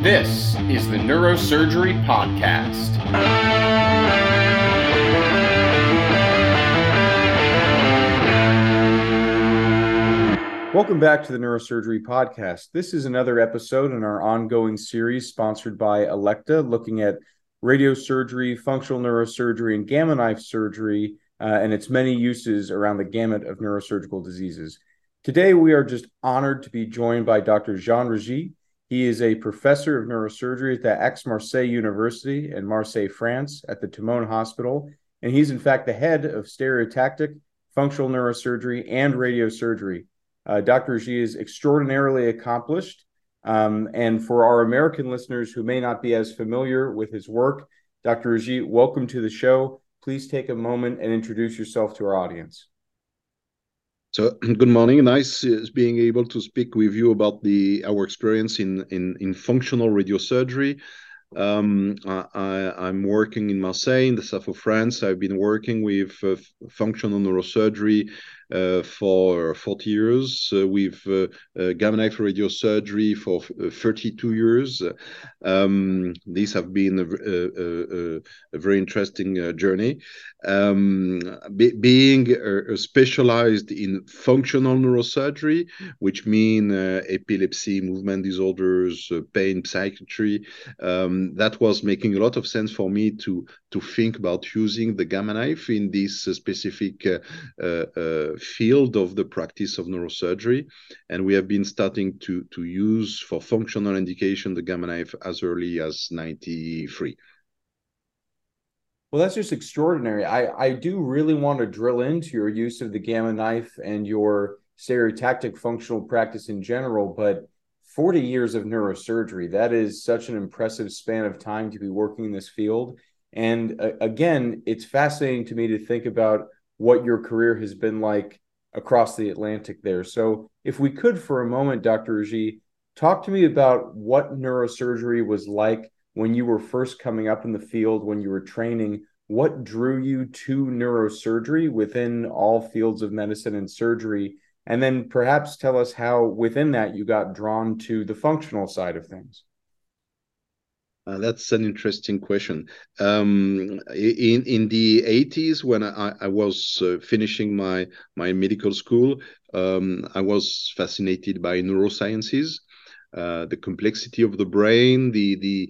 This is the Neurosurgery Podcast. Welcome back to the Neurosurgery Podcast. This is another episode in our ongoing series sponsored by Elekta, looking at radiosurgery, functional neurosurgery, and gamma knife surgery, and its many uses around the gamut of neurosurgical diseases. Today, we are just honored to be joined by Dr. Jean Regis. He is a professor of neurosurgery at the Aix-Marseille University in Marseille, France, at the Timone Hospital, and he's in fact the head of stereotactic, functional neurosurgery, and radiosurgery. Dr. Regis is extraordinarily accomplished, and for our American listeners who may not be as familiar with his work, Dr. Regis, welcome to the show. Please take a moment and introduce yourself to our audience. So good morning. Nice being able to speak with you about our experience in functional radiosurgery. I'm working in Marseille, in the south of France. I've been working with functional neurosurgery for 40 years, with gamma knife radiosurgery for 32 years. These have been a very interesting journey. Being specialized in functional neurosurgery, which mean epilepsy, movement disorders, pain, psychiatry, that was making a lot of sense for me to think about using the gamma knife in this specific field of the practice of neurosurgery. And we have been starting to use for functional indication the gamma knife as early as 93. Well, that's just extraordinary. I do really want to drill into your use of the gamma knife and your stereotactic functional practice in general, but 40 years of neurosurgery, that is such an impressive span of time to be working in this field. And again, it's fascinating to me to think about what your career has been like across the Atlantic there. So if we could for a moment, Dr. Regis, talk to me about what neurosurgery was like when you were first coming up in the field, when you were training. What drew you to neurosurgery within all fields of medicine and surgery? And then perhaps tell us how within that you got drawn to the functional side of things. That's an interesting question. In the 80s, when I was finishing my medical school, I was fascinated by neurosciences. The complexity of the brain, the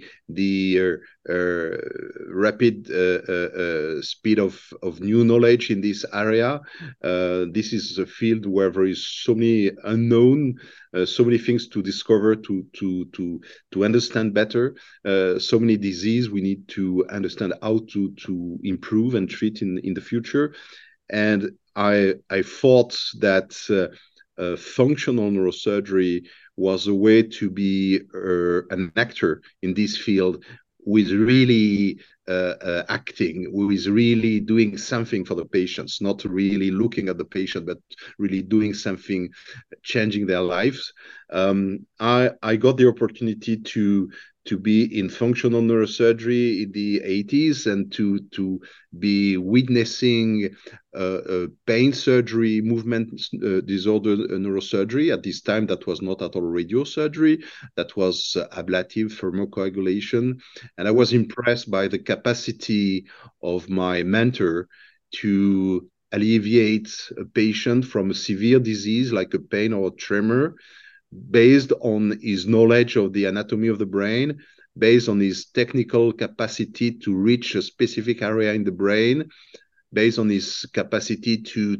rapid speed of new knowledge in this area. This is a field where there is so many unknown, so many things to discover, to understand better. So many diseases we need to understand how to improve and treat in the future. And I thought that functional neurosurgery was a way to be an actor in this field, with really acting, with really doing something for the patients, not really looking at the patient, but really doing something, changing their lives. I got the opportunity to be in functional neurosurgery in the 80s and to be witnessing pain surgery, movement disorder neurosurgery. At this time, that was not at all radiosurgery. That was ablative thermocoagulation. And I was impressed by the capacity of my mentor to alleviate a patient from a severe disease like a pain or a tremor, based on his knowledge of the anatomy of the brain, based on his technical capacity to reach a specific area in the brain, based on his capacity to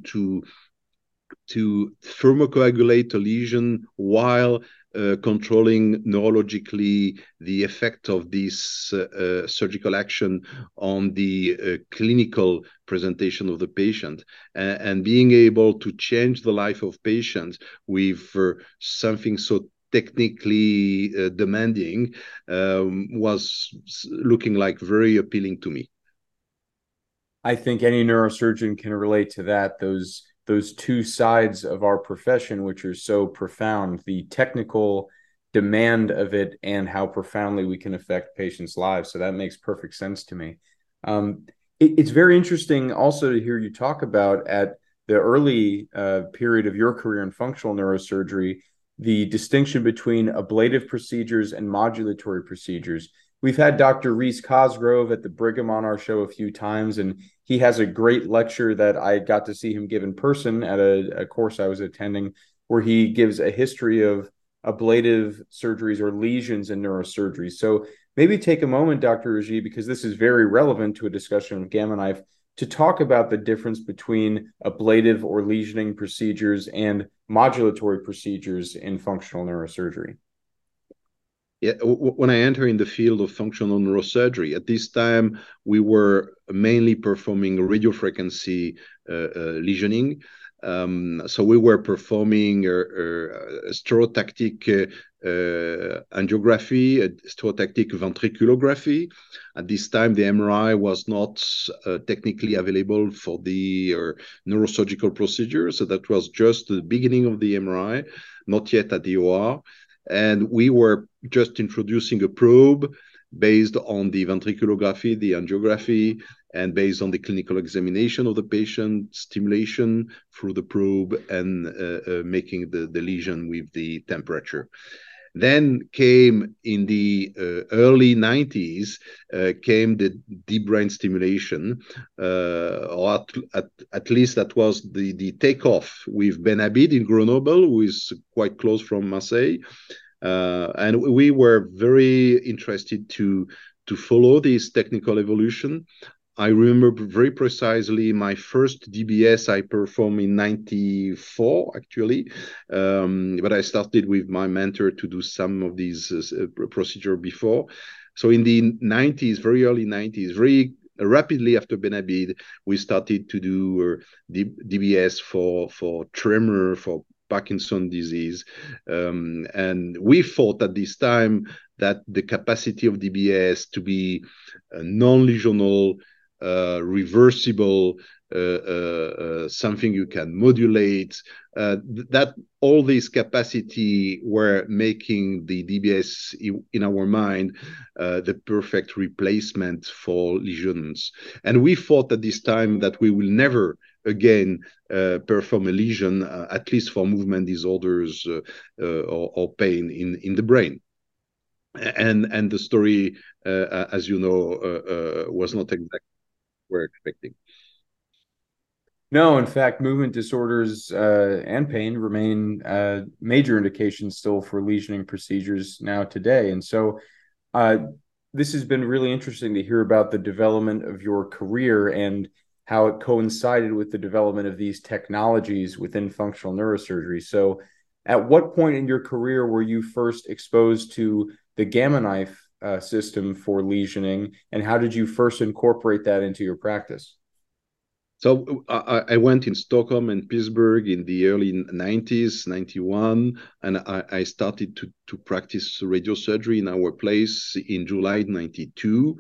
thermocoagulate a lesion while controlling neurologically the effect of this surgical action on the clinical presentation of the patient, and being able to change the life of patients with something so technically demanding was looking like very appealing to me. I think any neurosurgeon can relate to that. Those two sides of our profession, which are so profound, the technical demand of it and how profoundly we can affect patients' lives. So that makes perfect sense to me. It's very interesting also to hear you talk about at the early period of your career in functional neurosurgery, the distinction between ablative procedures and modulatory procedures. We've had Dr. Reese Cosgrove at the Brigham on our show a few times, and he has a great lecture that I got to see him give in person at a course I was attending, where he gives a history of ablative surgeries or lesions in neurosurgery. So maybe take a moment, Dr. Raji, because this is very relevant to a discussion of Gamma Knife, to talk about the difference between ablative or lesioning procedures and modulatory procedures in functional neurosurgery. Yeah, when I enter in the field of functional neurosurgery, at this time we were mainly performing radiofrequency lesioning. So we were performing stereotactic angiography, stereotactic ventriculography. At this time, the MRI was not technically available for the neurosurgical procedure. So that was just the beginning of the MRI, not yet at the OR. And we were just introducing a probe based on the ventriculography, the angiography, and based on the clinical examination of the patient, stimulation through the probe, and making the lesion with the temperature. Then came in the early 90s, came the deep brain stimulation, or at least that was the takeoff with Ben Abid in Grenoble, who is quite close from Marseille. And we were very interested to follow this technical evolution. I remember very precisely my first DBS I performed in 94, actually. But I started with my mentor to do some of these procedure before. So in the 90s, very early 90s, very rapidly after Ben Abid, we started to do DBS for tremor, for Parkinson's disease. And we thought at this time that the capacity of DBS to be non-lesional, reversible, something you can modulate, that all these capacity were making the DBS in our mind the perfect replacement for lesions. And we thought at this time that we will never again perform a lesion, at least for movement disorders or pain in the brain. And the story, as you know, was not exactly we're expecting. No, in fact, movement disorders and pain remain major indications still for lesioning procedures now today. And so this has been really interesting to hear about the development of your career and how it coincided with the development of these technologies within functional neurosurgery. So at what point in your career were you first exposed to the Gamma Knife system for lesioning, and how did you first incorporate that into your practice? So I went in Stockholm and Pittsburgh in the early 90s, 91, and I started to practice radiosurgery in our place in July 92.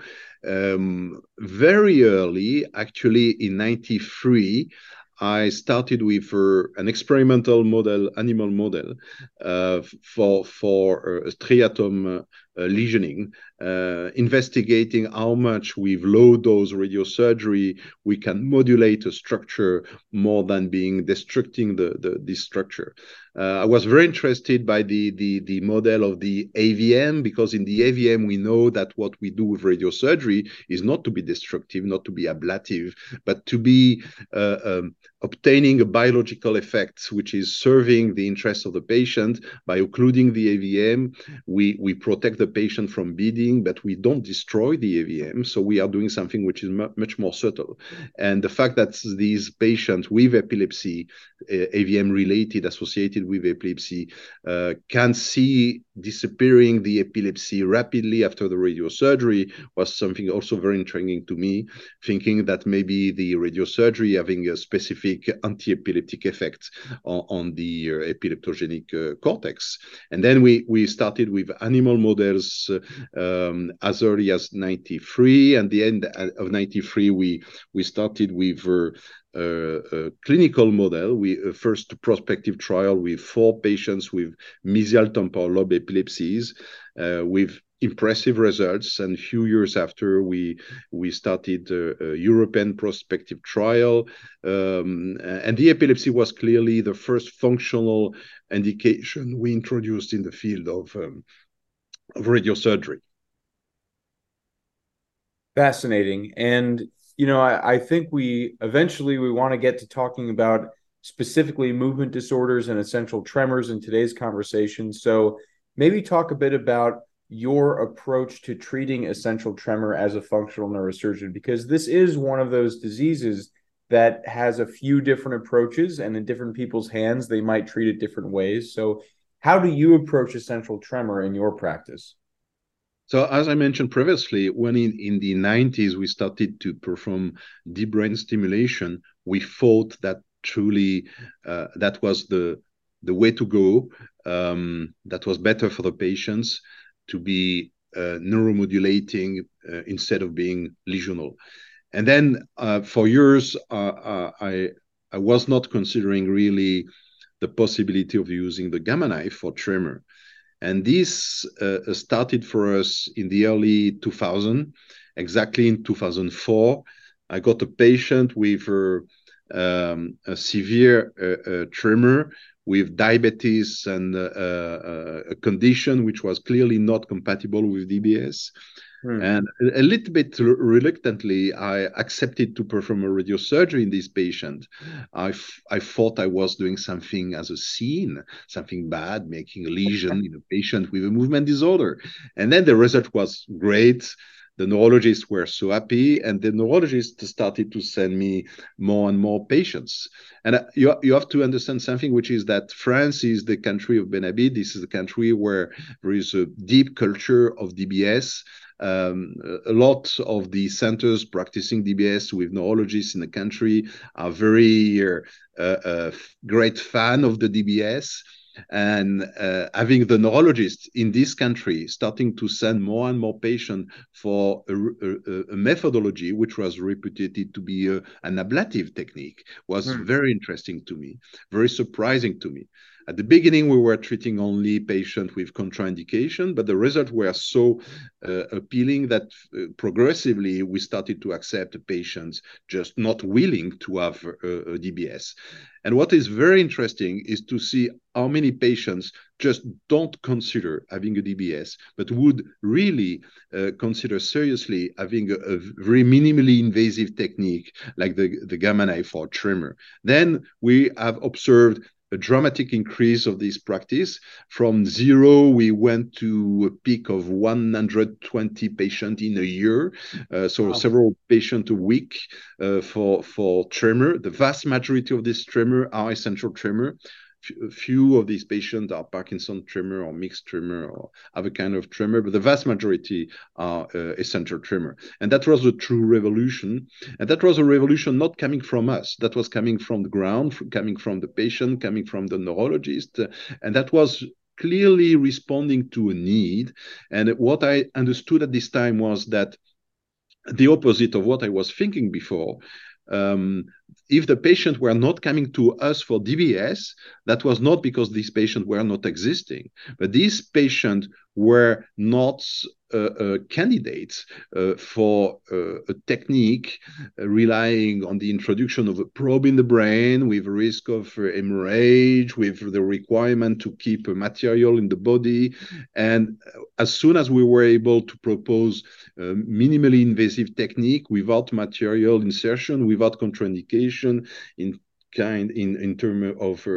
Very early, actually in 93, I started with an experimental model, animal model, for striatum lesioning, investigating how much with low dose radiosurgery we can modulate a structure more than being destructing the structure. I was very interested by the model of the AVM, because in the AVM we know that what we do with radiosurgery is not to be destructive, not to be ablative, but to be obtaining a biological effect which is serving the interests of the patient. By occluding the AVM, we protect the patient from bleeding, but we don't destroy the AVM. So we are doing something which is much more subtle. And the fact that these patients with epilepsy, AVM related, associated with epilepsy, can see disappearing the epilepsy rapidly after the radiosurgery was something also very intriguing to me, thinking that maybe the radiosurgery having a specific anti-epileptic effect on the epileptogenic cortex. And then we started with animal models as early as 93, and the end of 93 we started with a clinical model. We first prospective trial with 4 patients with mesial temporal lobe epilepsies, with impressive results. And a few years after, we started a European prospective trial, and the epilepsy was clearly the first functional indication we introduced in the field of radiosurgery. Fascinating. And, you know, I think we eventually we want to get to talking about specifically movement disorders and essential tremors in today's conversation. So maybe talk a bit about your approach to treating essential tremor as a functional neurosurgeon, because this is one of those diseases that has a few different approaches, and in different people's hands, they might treat it different ways. So how do you approach essential tremor in your practice? So as I mentioned previously, when in the 90s we started to perform deep brain stimulation, we thought that truly that was the way to go. That was better for the patients to be neuromodulating instead of being lesional. And then for years, I was not considering really the possibility of using the gamma knife for tremor. And this started for us in the early 2000, exactly in 2004. I got a patient with a severe tremor with diabetes and a condition which was clearly not compatible with DBS. And a little bit reluctantly, I accepted to perform a radiosurgery in this patient. I thought I was doing something as a scene, something bad, making a lesion in a patient with a movement disorder. And then the result was great. The neurologists were so happy, and the neurologists started to send me more and more patients. And you have to understand something, which is that France is the country of Ben Habib. This is the country where there is a deep culture of DBS. A lot of the centers practicing DBS with neurologists in the country are very great fan of the DBS. And having the neurologists in this country starting to send more and more patients for a methodology which was reputed to be an ablative technique was very interesting to me, very surprising to me. At the beginning, we were treating only patients with contraindication, but the results were so appealing that progressively we started to accept patients just not willing to have a DBS. And what is very interesting is to see how many patients just don't consider having a DBS, but would really consider seriously having a very minimally invasive technique like the gamma knife for tremor. Then we have observed a dramatic increase of this practice. From zero, we went to a peak of 120 patients in a year, so wow. Several patients a week for tremor. The vast majority of this tremor are essential tremor. Few of these patients are Parkinson tremor or mixed tremor or other kind of tremor, but the vast majority are essential tremor. And that was a true revolution. And that was a revolution not coming from us. That was coming from the ground, coming from the patient, coming from the neurologist. And that was clearly responding to a need. And what I understood at this time was that the opposite of what I was thinking before. If the patients were not coming to us for DBS, that was not because these patients were not existing, but these patients were not candidates for a technique relying on the introduction of a probe in the brain with risk of hemorrhage, with the requirement to keep a material in the body. And as soon as we were able to propose a minimally invasive technique without material insertion, without contraindication in terms of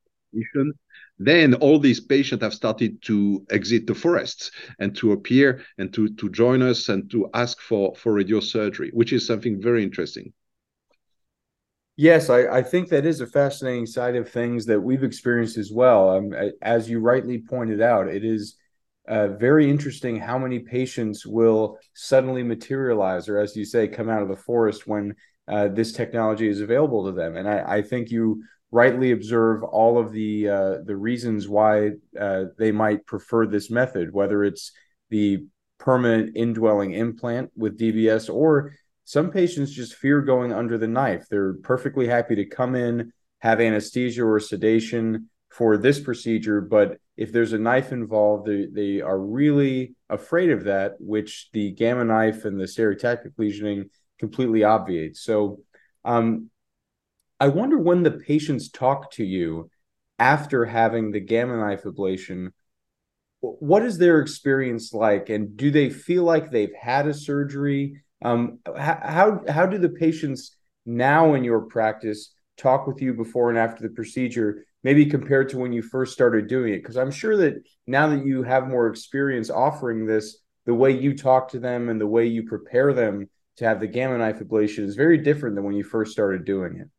then all these patients have started to exit the forests and to appear and to join us and to ask for radiosurgery, which is something very interesting. Yes, I think that is a fascinating side of things that we've experienced as well. As you rightly pointed out, it is very interesting how many patients will suddenly materialize, or as you say, come out of the forest when this technology is available to them. And I think you rightly observe all of the reasons why they might prefer this method, whether it's the permanent indwelling implant with DBS, or some patients just fear going under the knife. They're perfectly happy to come in, have anesthesia or sedation for this procedure, but if there's a knife involved, they are really afraid of that, which the Gamma knife and the stereotactic lesioning completely obviates. So I wonder when the patients talk to you after having the Gamma knife ablation, what is their experience like, and do they feel like they've had a surgery? How do the patients now in your practice talk with you before and after the procedure, maybe compared to when you first started doing it? Because I'm sure that now that you have more experience offering this, the way you talk to them and the way you prepare them to have the Gamma knife ablation is very different than when you first started doing it.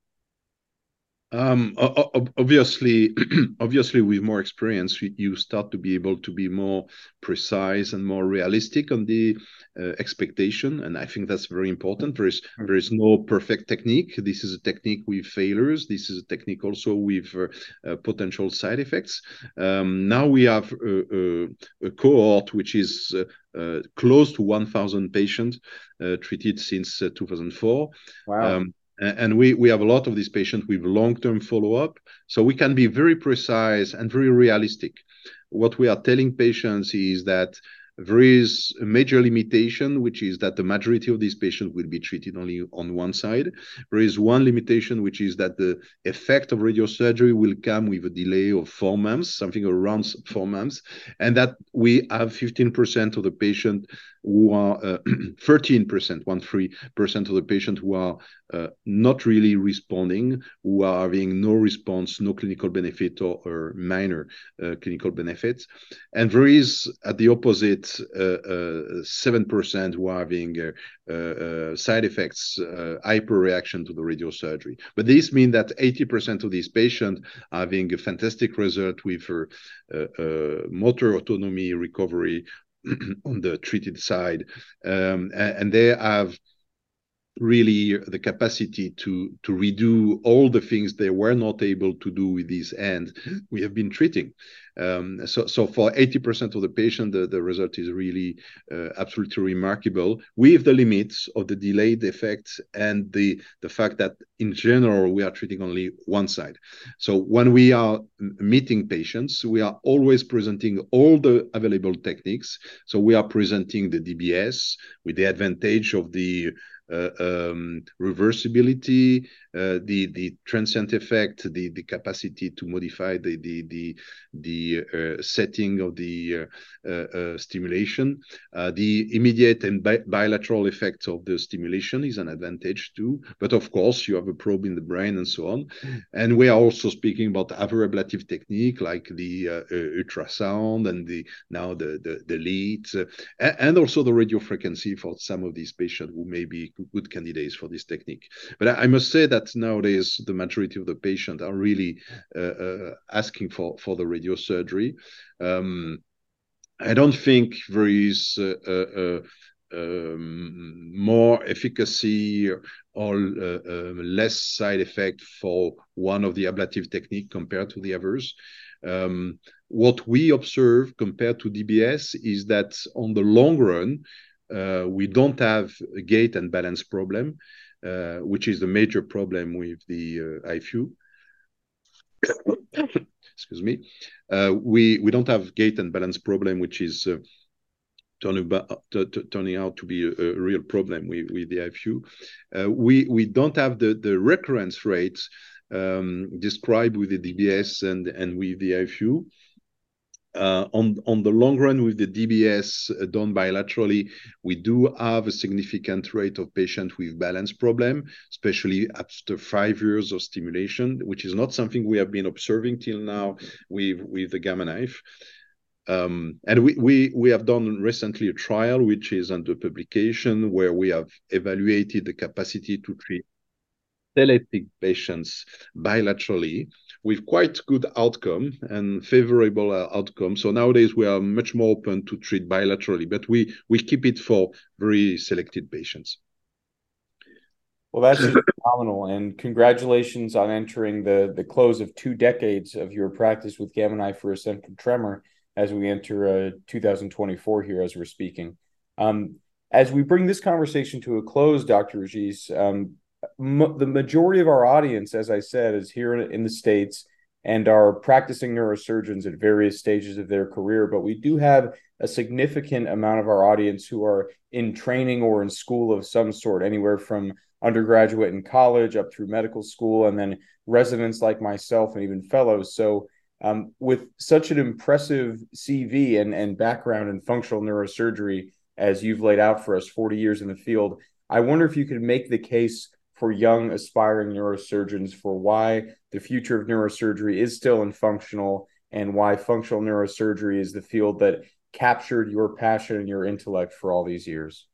Obviously, obviously, with more experience, you start to be able to be more precise and more realistic on the expectation, and I think that's very important. There is no perfect technique. This is a technique with failures. This is a technique also with potential side effects. Now we have a cohort which is close to 1,000 patients treated since 2004. Wow. And we have a lot of these patients with long-term follow-up, so we can be very precise and very realistic. What we are telling patients is that there is a major limitation, which is that the majority of these patients will be treated only on one side. There is one limitation, which is that the effect of radiosurgery will come with a delay of 4 months, something around 4 months, and that we have 15% of the patient who are 13%, 13% of the patients who are not really responding, who are having no response, no clinical benefit, or minor clinical benefits. And there is, at the opposite, 7% who are having side effects, hyperreaction to the radiosurgery. But this means that 80% of these patients are having a fantastic result with motor autonomy recovery on the treated side, and they have really the capacity to redo all the things they were not able to do with these hands we have been treating. So for 80% of the patient, the result is really absolutely remarkable, with the limits of the delayed effects and the fact that in general we are treating only one side. So when we are meeting patients, we are always presenting all the available techniques. So we are presenting the DBS with the advantage of the reversibility, the transient effect, the capacity to modify the setting of the stimulation. The immediate and bilateral effects of the stimulation is an advantage too. But of course, you have a probe in the brain and so on. And we are also speaking about other ablative technique like the ultrasound and now the leads, and also the radiofrequency for some of these patients who may be good candidates for this technique. But I must say that nowadays the majority of the patients are really asking for the radiosurgery. I don't think there is more efficacy or less side effect for one of the ablative technique compared to the others. What we observe compared to DBS is that on the long run, we don't have a gait and balance problem, which is the major problem with the IFU. Excuse me. We don't have gait and balance problem, which is turning out to be a real problem with the IFU. We don't have the recurrence rates described with the DBS and with the IFU. On the long run, with the DBS done bilaterally, we do have a significant rate of patients with balance problem, especially after 5 years of stimulation, which is not something we have been observing till now with the Gamma knife. And we have done recently a trial, which is under publication, where we have evaluated the capacity to treat epileptic patients bilaterally with quite good outcome and favorable outcome. So nowadays we are much more open to treat bilaterally, but we keep it for very selected patients. Well, that's just phenomenal, and congratulations on entering the close of 2 decades of your practice with Gamma knife for essential tremor as we enter 2024 here as we're speaking. As we bring this conversation to a close, Dr. Regis, the majority of our audience, as I said, is here in the States, and are practicing neurosurgeons at various stages of their career. But we do have a significant amount of our audience who are in training or in school of some sort, anywhere from undergraduate and college up through medical school, and then residents like myself and even fellows. So with such an impressive CV and background in functional neurosurgery, as you've laid out for us, 40 years in the field, I wonder if you could make the case for young aspiring neurosurgeons for why the future of neurosurgery is still in functional, and why functional neurosurgery is the field that captured your passion and your intellect for all these years.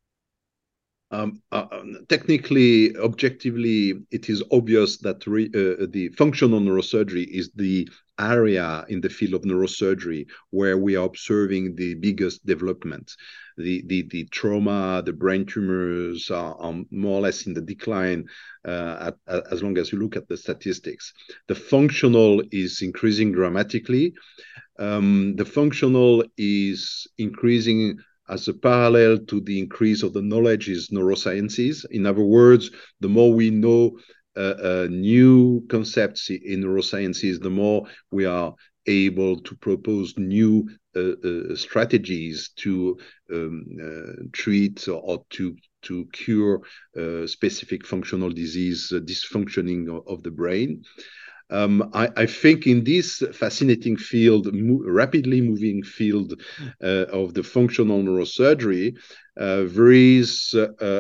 Technically, objectively, it is obvious that the functional neurosurgery is the area in the field of neurosurgery where we are observing the biggest development. The trauma, the brain tumors are more or less in the decline as long as you look at the statistics. The functional is increasing dramatically. The functional is increasing as a parallel to the increase of the knowledge is neurosciences. In other words, the more we know new concepts in neurosciences, the more we are able to propose new strategies to treat or to cure specific functional disease, dysfunctioning of the brain. I think in this fascinating field, rapidly moving field of the functional neurosurgery, there is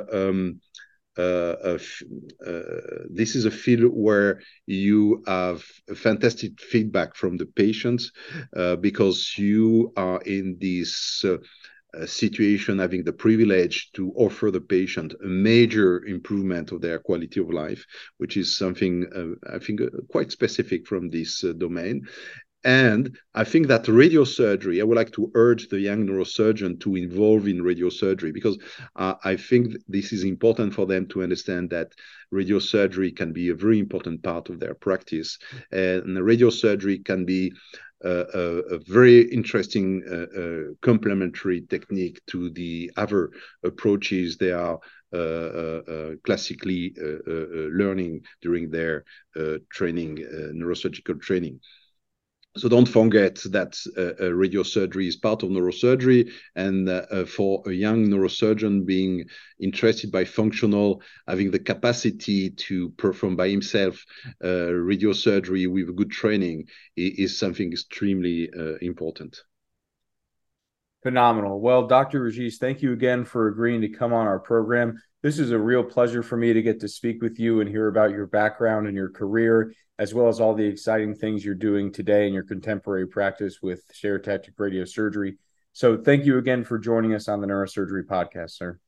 this is a field where you have fantastic feedback from the patients because you are in this situation having the privilege to offer the patient a major improvement of their quality of life, which is something I think quite specific from this domain. And I think that radiosurgery, I would like to urge the young neurosurgeon to involve in radiosurgery, because I think this is important for them to understand that radiosurgery can be a very important part of their practice. And the radiosurgery can be a very interesting complementary technique to the other approaches they are classically learning during their training, neurosurgical training. So don't forget that radiosurgery is part of neurosurgery, and for a young neurosurgeon being interested by functional, having the capacity to perform by himself radiosurgery with good training is something extremely important. Phenomenal. Well, Dr. Regis, thank you again for agreeing to come on our program. This is a real pleasure for me to get to speak with you and hear about your background and your career, as well as all the exciting things you're doing today in your contemporary practice with stereotactic radiosurgery. So thank you again for joining us on the Neurosurgery Podcast, sir.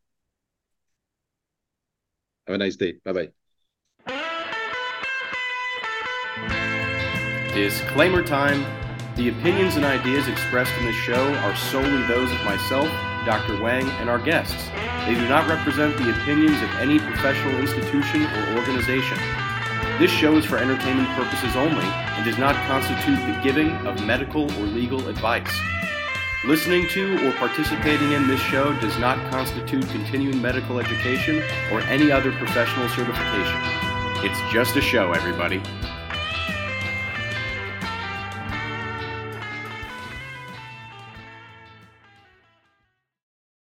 Have a nice day. Bye-bye. Disclaimer time. The opinions and ideas expressed in this show are solely those of myself, Dr. Wang, and our guests. They do not represent the opinions of any professional institution or organization. This show is for entertainment purposes only and does not constitute the giving of medical or legal advice. Listening to or participating in this show does not constitute continuing medical education or any other professional certification. It's just a show, everybody.